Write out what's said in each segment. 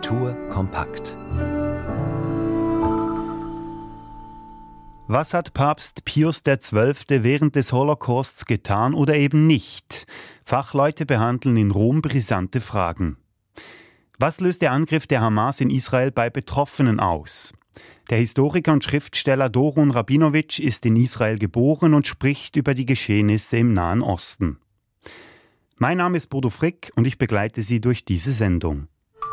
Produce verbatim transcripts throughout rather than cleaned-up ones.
Kultur kompakt. Was hat Papst Pius der Zwölfte während des Holocausts getan oder eben nicht? Fachleute behandeln in Rom brisante Fragen. Was löst der Angriff der Hamas in Israel bei Betroffenen aus? Der Historiker und Schriftsteller Doron Rabinowitsch ist in Israel geboren und spricht über die Geschehnisse im Nahen Osten. Mein Name ist Bodo Frick und ich begleite Sie durch diese Sendung.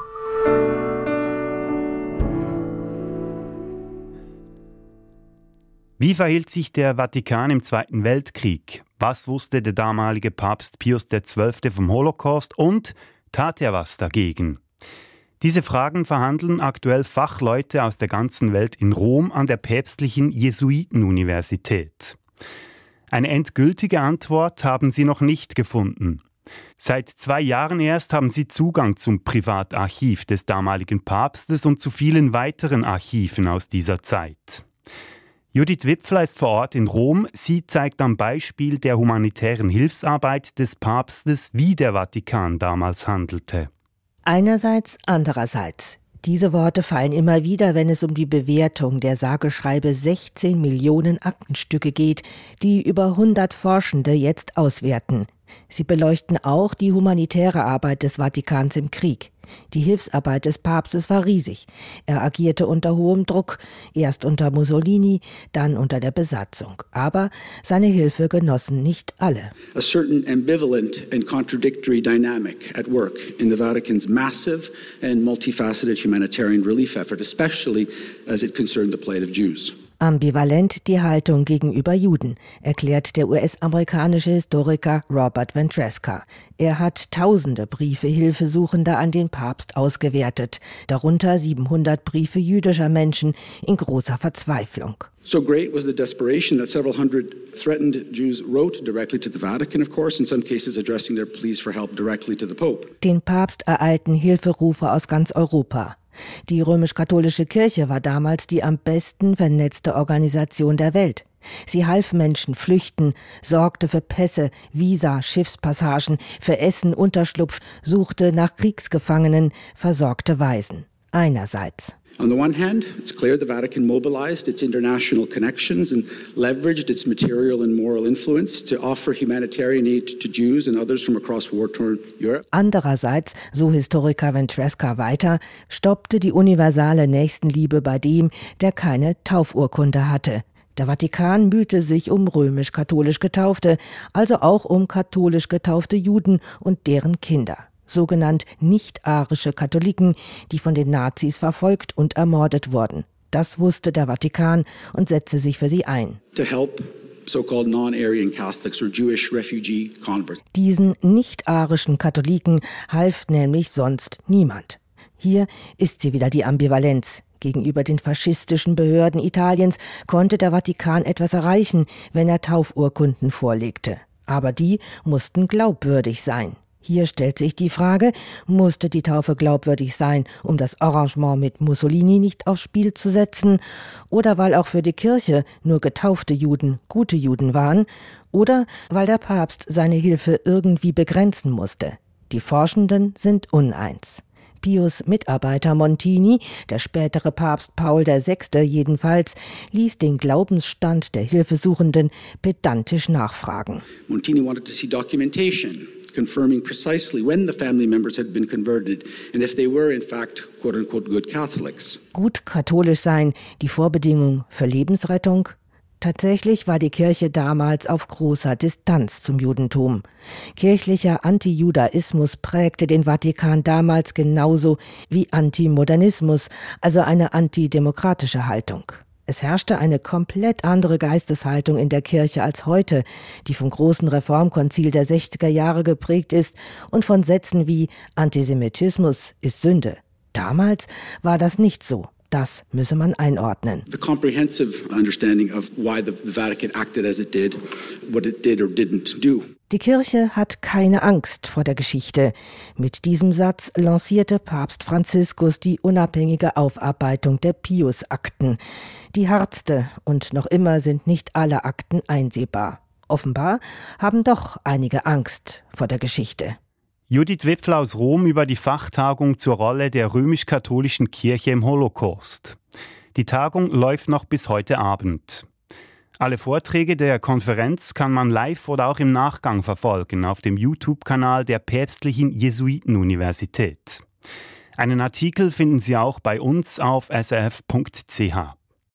Wie verhielt sich der Vatikan im Zweiten Weltkrieg? Was wusste der damalige Papst Pius der Zwölfte vom Holocaust und tat er was dagegen? Diese Fragen verhandeln aktuell Fachleute aus der ganzen Welt in Rom an der päpstlichen Jesuitenuniversität. Eine endgültige Antwort haben sie noch nicht gefunden. Seit zwei Jahren erst haben sie Zugang zum Privatarchiv des damaligen Papstes und zu vielen weiteren Archiven aus dieser Zeit. Judith Wipfler ist vor Ort in Rom. Sie zeigt am Beispiel der humanitären Hilfsarbeit des Papstes, wie der Vatikan damals handelte. Einerseits, andererseits. Diese Worte fallen immer wieder, wenn es um die Bewertung der sage schreibe sechzehn Millionen Aktenstücke geht, die über hundert Forschende jetzt auswerten. Sie beleuchten auch die humanitäre Arbeit des Vatikans im Krieg. Die Hilfsarbeit des Papstes war riesig. Er agierte unter hohem Druck, erst unter Mussolini, dann unter der Besatzung. Aber seine Hilfe genossen nicht alle. A certain ambivalent and contradictory dynamic at work in the Vatican's massive and multifaceted humanitarian relief effort, especially as it concerned the plight of Jews. Ambivalent die Haltung gegenüber Juden, erklärt der U S-amerikanische Historiker Robert Ventresca. Er hat tausende Briefe Hilfesuchender an den Papst ausgewertet, darunter siebenhundert Briefe jüdischer Menschen in großer Verzweiflung. So great was the desperation that several hundred threatened Jews wrote directly to the Vatican, of course, in some cases addressing their pleas for help directly to the Pope. Den Papst ereilten Hilferufe aus ganz Europa. Die römisch-katholische Kirche war damals die am besten vernetzte Organisation der Welt. Sie half Menschen flüchten, sorgte für Pässe, Visa, Schiffspassagen, für Essen, Unterschlupf, suchte nach Kriegsgefangenen, versorgte Waisen. Einerseits. On the one hand, it's clear the Vatican mobilized its international connections and leveraged its material and moral influence to offer humanitarian aid to Jews and others from across war-torn Europe. Andererseits, so Historiker Ventresca weiter, stoppte die universale Nächstenliebe bei dem, der keine Taufurkunde hatte. Der Vatikan mühte sich um römisch-katholisch Getaufte, also auch um katholisch getaufte Juden und deren Kinder. Sogenannt nicht-arische Katholiken, die von den Nazis verfolgt und ermordet wurden. Das wusste der Vatikan und setzte sich für sie ein. To help so-called non-Aryan Catholics or Jewish refugee converts. Diesen nicht-arischen Katholiken half nämlich sonst niemand. Hier ist sie wieder die Ambivalenz. Gegenüber den faschistischen Behörden Italiens konnte der Vatikan etwas erreichen, wenn er Taufurkunden vorlegte. Aber die mussten glaubwürdig sein. Hier stellt sich die Frage, musste die Taufe glaubwürdig sein, um das Arrangement mit Mussolini nicht aufs Spiel zu setzen, oder weil auch für die Kirche nur getaufte Juden gute Juden waren, oder weil der Papst seine Hilfe irgendwie begrenzen musste. Die Forschenden sind uneins. Pius Mitarbeiter Montini, der spätere Papst Paul der Sechste jedenfalls, ließ den Glaubensstand der Hilfesuchenden pedantisch nachfragen. Montini wanted to see documentation confirming precisely when the family members had been converted and if they were in fact quote-unquote good Catholics. Gut katholisch sein, die Vorbedingung für Lebensrettung? Tatsächlich war die Kirche damals auf großer Distanz zum Judentum. Kirchlicher Antijudaismus prägte den Vatikan damals genauso wie Antimodernismus, also eine antidemokratische Haltung. Es herrschte eine komplett andere Geisteshaltung in der Kirche als heute, die vom großen Reformkonzil der sechziger Jahre geprägt ist und von Sätzen wie Antisemitismus ist Sünde. Damals war das nicht so. Das müsse man einordnen. The comprehensive understanding of why the Vatican acted as it did, what it did or didn't do. Die Kirche hat keine Angst vor der Geschichte. Mit diesem Satz lancierte Papst Franziskus die unabhängige Aufarbeitung der Pius-Akten. Die harzte und noch immer sind nicht alle Akten einsehbar. Offenbar haben doch einige Angst vor der Geschichte. Judith Wiffler aus Rom über die Fachtagung zur Rolle der römisch-katholischen Kirche im Holocaust. Die Tagung läuft noch bis heute Abend. Alle Vorträge der Konferenz kann man live oder auch im Nachgang verfolgen auf dem YouTube-Kanal der Päpstlichen Jesuitenuniversität. Einen Artikel finden Sie auch bei uns auf s r f punkt c h.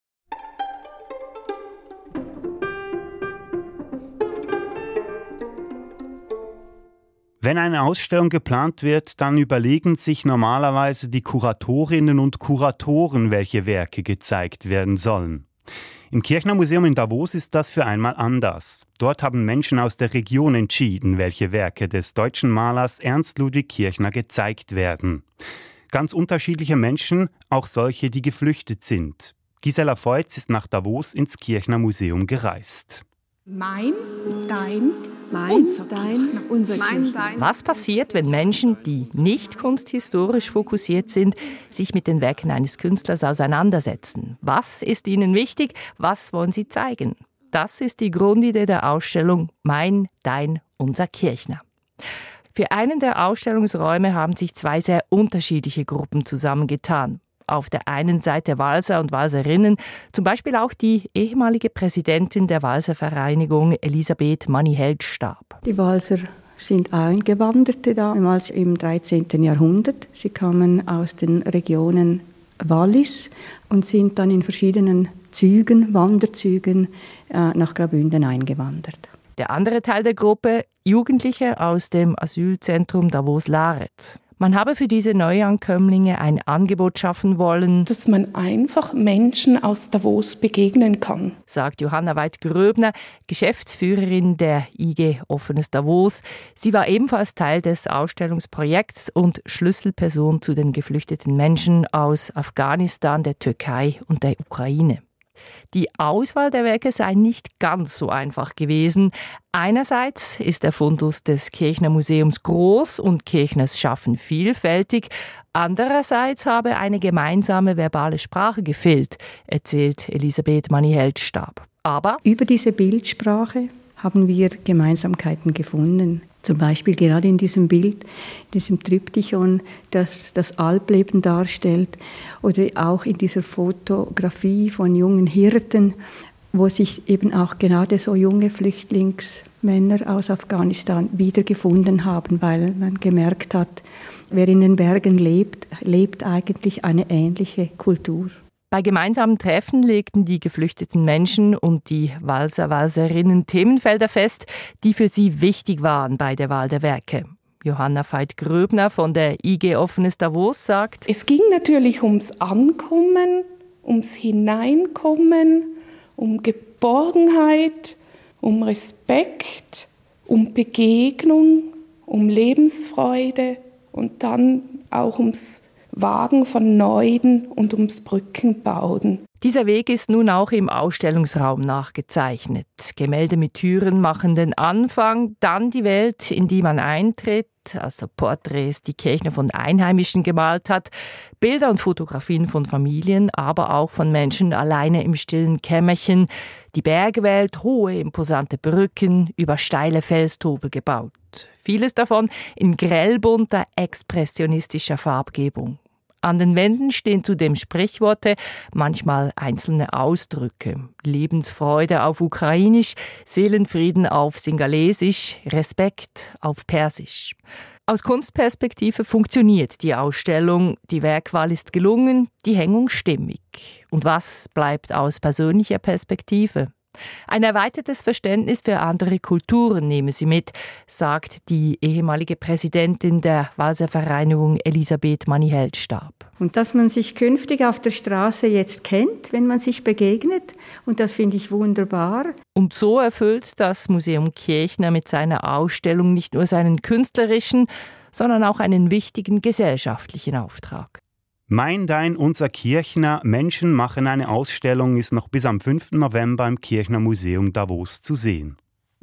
Wenn eine Ausstellung geplant wird, dann überlegen sich normalerweise die Kuratorinnen und Kuratoren, welche Werke gezeigt werden sollen. Im Kirchner Museum in Davos ist das für einmal anders. Dort haben Menschen aus der Region entschieden, welche Werke des deutschen Malers Ernst Ludwig Kirchner gezeigt werden. Ganz unterschiedliche Menschen, auch solche, die geflüchtet sind. Gisela Feutz ist nach Davos ins Kirchner Museum gereist. Mein, dein, mein, unser dein, Kirchner. unser Mein, Kirchner. dein. Was passiert, wenn Menschen, die nicht kunsthistorisch fokussiert sind, sich mit den Werken eines Künstlers auseinandersetzen? Was ist ihnen wichtig? Was wollen sie zeigen? Das ist die Grundidee der Ausstellung Mein, dein, unser Kirchner. Für einen der Ausstellungsräume haben sich zwei sehr unterschiedliche Gruppen zusammengetan. Auf der einen Seite Walser und Walserinnen, zum Beispiel auch die ehemalige Präsidentin der Walser Vereinigung Elisabeth Manni-Heldstab. Die Walser sind Eingewanderte damals im dreizehnten Jahrhundert. Sie kamen aus den Regionen Wallis und sind dann in verschiedenen Zügen, Wanderzügen äh, nach Graubünden eingewandert. Der andere Teil der Gruppe, Jugendliche aus dem Asylzentrum Davos-Laret. Man habe für diese Neuankömmlinge ein Angebot schaffen wollen, Dass man einfach Menschen aus Davos begegnen kann. sagt Johanna Weid-Gröbner, Geschäftsführerin der I G Offenes Davos. Sie war ebenfalls Teil des Ausstellungsprojekts und Schlüsselperson zu den geflüchteten Menschen aus Afghanistan, der Türkei und der Ukraine. Die Auswahl der Werke sei nicht ganz so einfach gewesen. Einerseits ist der Fundus des Kirchner Museums groß und Kirchners Schaffen vielfältig. Andererseits habe eine gemeinsame verbale Sprache gefehlt, erzählt Elisabeth Manni-Heldstab. Aber Über diese Bildsprache haben wir Gemeinsamkeiten gefunden. Zum Beispiel gerade in diesem Bild, diesem Triptychon, das das Alpleben darstellt, oder auch in dieser Fotografie von jungen Hirten, wo sich eben auch gerade so junge Flüchtlingsmänner aus Afghanistan wiedergefunden haben, weil man gemerkt hat, wer in den Bergen lebt, lebt eigentlich eine ähnliche Kultur. bei gemeinsamen Treffen legten die geflüchteten Menschen und die Walser, Walserinnen Themenfelder fest, die für sie wichtig waren bei der Wahl der Werke. Johanna Veith-Gröbner von der I G Offenes Davos sagt: Es ging natürlich ums Ankommen, ums Hineinkommen, um Geborgenheit, um Respekt, um Begegnung, um Lebensfreude und dann auch ums Wagen von Neuen und ums Brückenbauen. Dieser Weg ist nun auch im Ausstellungsraum nachgezeichnet. Gemälde mit Türen machen den Anfang, dann die Welt, in die man eintritt, also Porträts, die Kirchner von Einheimischen gemalt hat, Bilder und Fotografien von Familien, aber auch von Menschen alleine im stillen Kämmerchen, die Bergwelt, hohe, imposante Brücken, über steile Felstrubel gebaut. Vieles davon in grellbunter, expressionistischer Farbgebung. An den Wänden stehen zudem Sprichworte, manchmal einzelne Ausdrücke. Lebensfreude auf Ukrainisch, Seelenfrieden auf Singalesisch, Respekt auf Persisch. Aus Kunstperspektive funktioniert die Ausstellung. Die Werkwahl ist gelungen, die Hängung stimmig. Und was bleibt aus persönlicher Perspektive? Ein erweitertes Verständnis für andere Kulturen nehme sie mit, sagt die ehemalige Präsidentin der Walser Vereinigung Elisabeth Manni-Heldstab. Und dass man sich künftig auf der Straße jetzt kennt, wenn man sich begegnet. Und das finde ich wunderbar. Und so erfüllt das Museum Kirchner mit seiner Ausstellung nicht nur seinen künstlerischen, sondern auch einen wichtigen gesellschaftlichen Auftrag. Mein, dein, unser Kirchner, Menschen machen eine Ausstellung ist noch bis am fünften November im Kirchner Museum Davos zu sehen.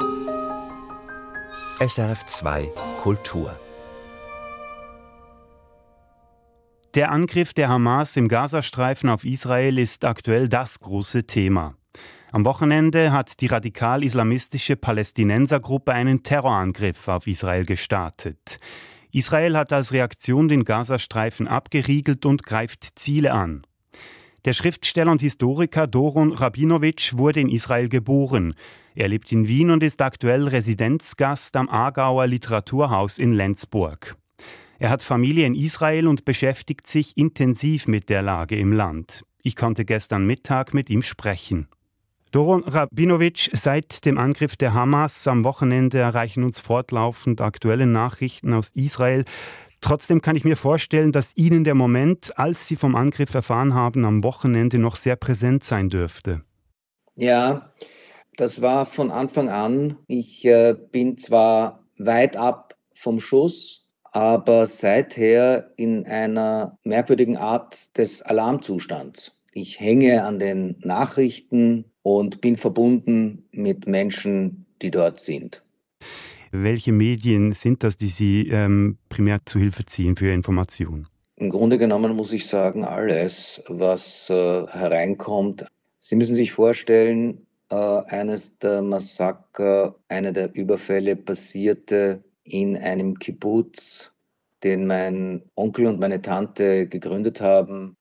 S R F zwei Kultur. Der Angriff der Hamas im Gazastreifen auf Israel ist aktuell das große Thema. Am Wochenende hat die radikal-islamistische Palästinensergruppe einen Terrorangriff auf Israel gestartet. Israel hat als Reaktion den Gazastreifen abgeriegelt und greift Ziele an. Der Schriftsteller und Historiker Doron Rabinowitsch wurde in Israel geboren. Er lebt in Wien und ist aktuell Residenzgast am Aargauer Literaturhaus in Lenzburg. Er hat Familie in Israel und beschäftigt sich intensiv mit der Lage im Land. Ich konnte gestern Mittag mit ihm sprechen. Doron Rabinowitsch, seit dem Angriff der Hamas am Wochenende erreichen uns fortlaufend aktuelle Nachrichten aus Israel. Trotzdem kann ich mir vorstellen, dass Ihnen der Moment, als Sie vom Angriff erfahren haben, am Wochenende noch sehr präsent sein dürfte. Ja, das war von Anfang an. Ich äh, bin zwar weit ab vom Schuss, aber seither in einer merkwürdigen Art des Alarmzustands. Ich hänge an den Nachrichten und bin verbunden mit Menschen, die dort sind. Welche Medien sind das, die Sie ähm, primär zu Hilfe ziehen für Informationen? Im Grunde genommen muss ich sagen, alles, was äh, hereinkommt. Sie müssen sich vorstellen, äh, eines der Massaker, einer der Überfälle passierte in einem Kibbutz, den mein Onkel und meine Tante gegründet haben.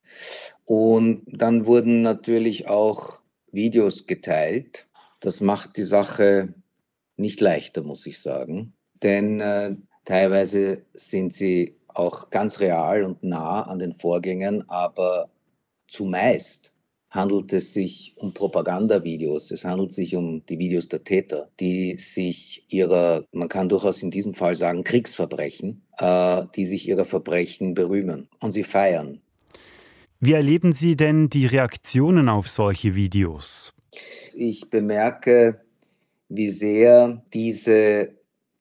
Und dann wurden natürlich auch Videos geteilt. Das macht die Sache nicht leichter, muss ich sagen. Denn äh, teilweise sind sie auch ganz real und nah an den Vorgängen, aber zumeist handelt es sich um Propagandavideos. Es handelt sich um die Videos der Täter, die sich ihrer, man kann durchaus in diesem Fall sagen, Kriegsverbrechen, äh, die sich ihrer Verbrechen berühmen und sie feiern. Wie erleben Sie denn die Reaktionen auf solche Videos? Ich bemerke, wie sehr diese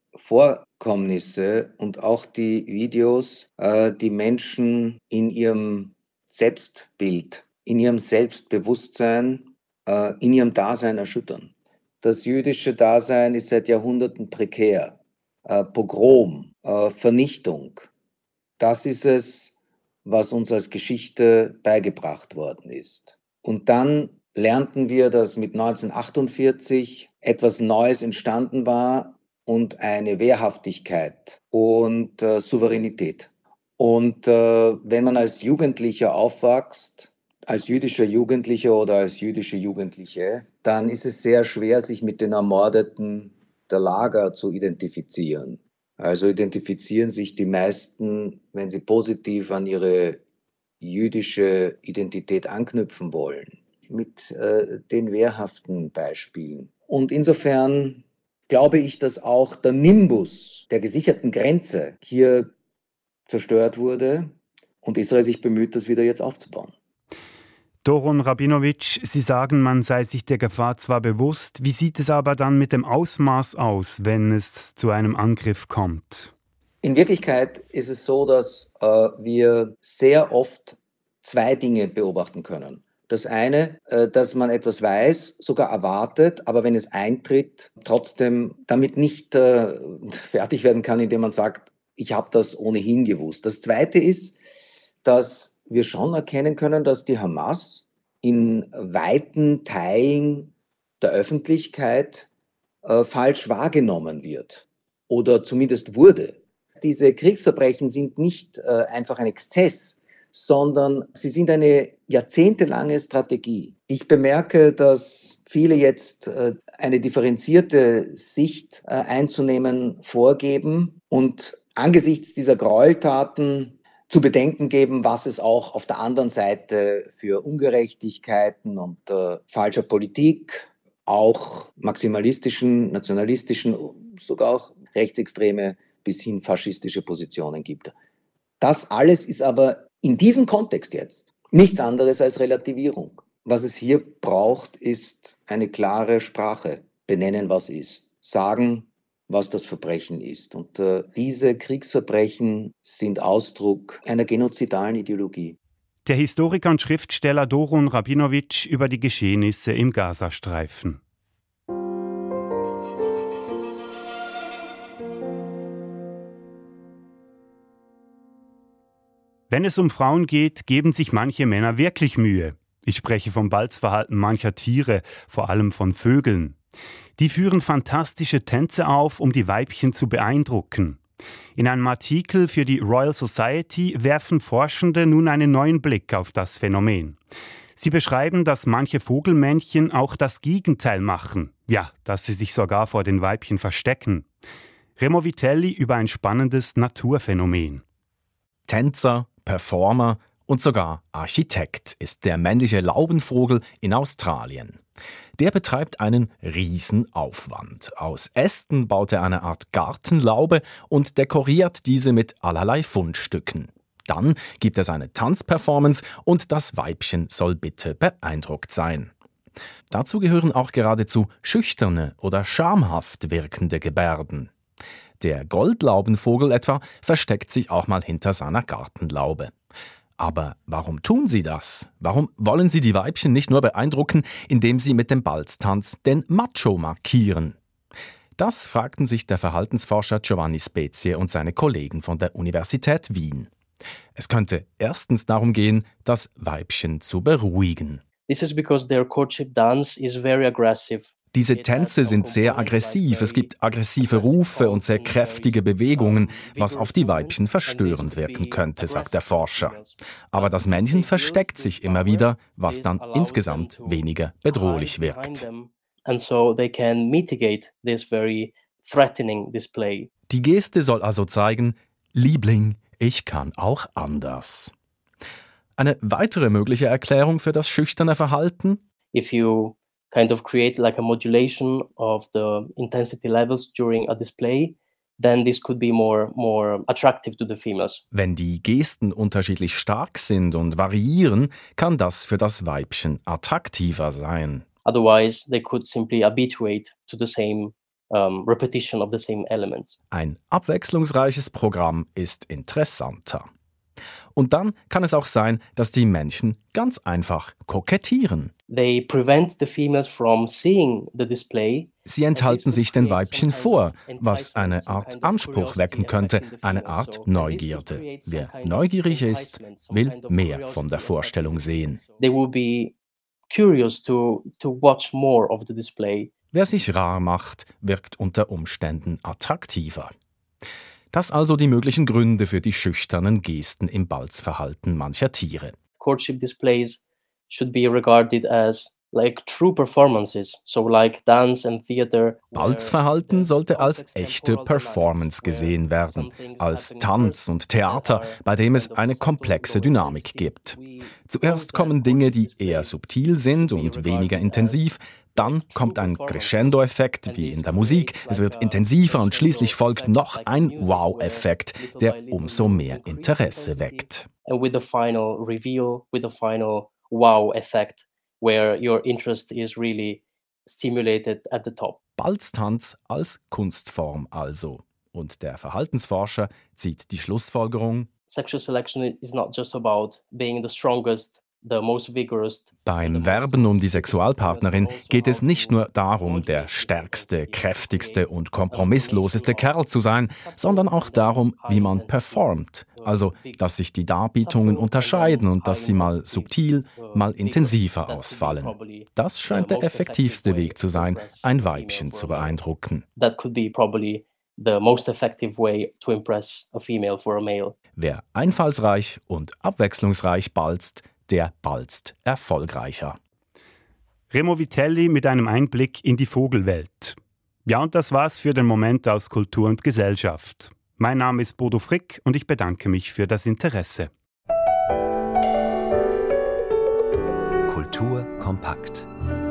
Vorkommnisse und auch die Videos äh, die Menschen in ihrem Selbstbild, in ihrem Selbstbewusstsein, äh, in ihrem Dasein erschüttern. Das jüdische Dasein ist seit Jahrhunderten prekär. Äh, Pogrom, äh, Vernichtung, das ist es, was uns als Geschichte beigebracht worden ist. Und dann lernten wir, dass mit neunzehnhundertachtundvierzig etwas Neues entstanden war und eine Wehrhaftigkeit und äh, Souveränität. Und äh, wenn man als Jugendlicher aufwächst, als jüdischer Jugendlicher oder als jüdische Jugendliche, dann ist es sehr schwer, sich mit den Ermordeten der Lager zu identifizieren. Also identifizieren sich die meisten, wenn sie positiv an ihre jüdische Identität anknüpfen wollen, mit äh, den wehrhaften Beispielen. Und insofern glaube ich, dass auch der Nimbus der gesicherten Grenze hier zerstört wurde und Israel sich bemüht, das wieder jetzt aufzubauen. Doron Rabinowitsch, Sie sagen, man sei sich der Gefahr zwar bewusst, wie sieht es aber dann mit dem Ausmaß aus, wenn es zu einem Angriff kommt? In Wirklichkeit ist es so, dass äh, wir sehr oft zwei Dinge beobachten können. Das eine, äh, dass man etwas weiß, sogar erwartet, aber wenn es eintritt, trotzdem damit nicht äh, fertig werden kann, indem man sagt, ich habe das ohnehin gewusst. Das zweite ist, dass wir schon erkennen können, dass die Hamas in weiten Teilen der Öffentlichkeit äh, falsch wahrgenommen wird oder zumindest wurde. Diese Kriegsverbrechen sind nicht äh, einfach ein Exzess, sondern sie sind eine jahrzehntelange Strategie. Ich bemerke, dass viele jetzt äh, eine differenzierte Sicht äh, einzunehmen vorgeben und angesichts dieser Gräueltaten zu bedenken geben, was es auch auf der anderen Seite für Ungerechtigkeiten und äh, falscher Politik, auch maximalistischen, nationalistischen, sogar auch rechtsextreme bis hin faschistische Positionen gibt. Das alles ist aber in diesem Kontext jetzt nichts anderes als Relativierung. Was es hier braucht, ist eine klare Sprache. Benennen, was ist. Sagen, was das Verbrechen ist. Und äh, diese Kriegsverbrechen sind Ausdruck einer genozidalen Ideologie. Der Historiker und Schriftsteller Doron Rabinowitsch über die Geschehnisse im Gazastreifen. Wenn es um Frauen geht, geben sich manche Männer wirklich Mühe. Ich spreche vom Balzverhalten mancher Tiere, vor allem von Vögeln. Die führen fantastische Tänze auf, um die Weibchen zu beeindrucken. In einem Artikel für die Royal Society werfen Forschende nun einen neuen Blick auf das Phänomen. Sie beschreiben, dass manche Vogelmännchen auch das Gegenteil machen. Ja, dass sie sich sogar vor den Weibchen verstecken. Remo Vitelli über ein spannendes Naturphänomen. Tänzer, Performer und sogar Architekt ist der männliche Laubenvogel in Australien. Der betreibt einen Riesenaufwand. Aus Ästen baut er eine Art Gartenlaube und dekoriert diese mit allerlei Fundstücken. Dann gibt es eine Tanzperformance und das Weibchen soll bitte beeindruckt sein. Dazu gehören auch geradezu schüchterne oder schamhaft wirkende Gebärden. Der Goldlaubenvogel etwa versteckt sich auch mal hinter seiner Gartenlaube. Aber warum tun sie das? Warum wollen sie die Weibchen nicht nur beeindrucken, indem sie mit dem Balztanz den Macho markieren? Das fragten sich der Verhaltensforscher Giovanni Spezie und seine Kollegen von der Universität Wien. Es könnte erstens darum gehen, das Weibchen zu beruhigen. This is because their courtship dance is very aggressive. Diese Tänze sind sehr aggressiv, es gibt aggressive Rufe und sehr kräftige Bewegungen, was auf die Weibchen verstörend wirken könnte, sagt der Forscher. Aber das Männchen versteckt sich immer wieder, was dann insgesamt weniger bedrohlich wirkt. Die Geste soll also zeigen, Liebling, ich kann auch anders. Eine weitere mögliche Erklärung für das schüchterne Verhalten? If you kind of create like a modulation of the intensity levels during a display, then this could be more more attractive to the females. Wenn die Gesten unterschiedlich stark sind und variieren, kann das für das Weibchen attraktiver sein. Otherwise, they could simply habituate to the same um, repetition of the same elements. Ein abwechslungsreiches Programm ist interessanter. Und dann kann es auch sein, dass die Männchen ganz einfach kokettieren. They prevent the females from seeing the display. Sie enthalten sich den Weibchen vor, was eine Art Anspruch wecken könnte, eine Art Neugierde. Wer neugierig ist, will mehr von der Vorstellung sehen. They will be curious to to watch more of the display. Wer sich rar macht, wirkt unter Umständen attraktiver. Das also die möglichen Gründe für die schüchternen Gesten im Balzverhalten mancher Tiere. Courtship displays should be regarded as like true performances, so like dance and theater. Balzverhalten sollte als echte Performance gesehen werden, als Tanz und Theater, bei dem es eine komplexe Dynamik gibt. Zuerst kommen Dinge, die eher subtil sind und weniger intensiv. Dann kommt ein Crescendo-Effekt, wie in der Musik. Es wird intensiver und schließlich folgt noch ein Wow-Effekt, der umso mehr Interesse weckt. And with the final reveal, with the final Wow-Effekt, where your interest is really stimulated at the top. Balztanz als Kunstform also. Und der Verhaltensforscher zieht die Schlussfolgerung: Sexual selection is not just about being the strongest. Beim Werben um die Sexualpartnerin geht es nicht nur darum, der stärkste, kräftigste und kompromissloseste Kerl zu sein, sondern auch darum, wie man performt. Also, dass sich die Darbietungen unterscheiden und dass sie mal subtil, mal intensiver ausfallen. Das scheint der effektivste Weg zu sein, ein Weibchen zu beeindrucken. The most effective way to impress a female for a male. Wer einfallsreich und abwechslungsreich balzt, der balzt erfolgreicher. Remo Vitelli mit einem Einblick in die Vogelwelt. Ja, und das war's für den Moment aus Kultur und Gesellschaft. Mein Name ist Bodo Frick und ich bedanke mich für das Interesse. Kultur kompakt.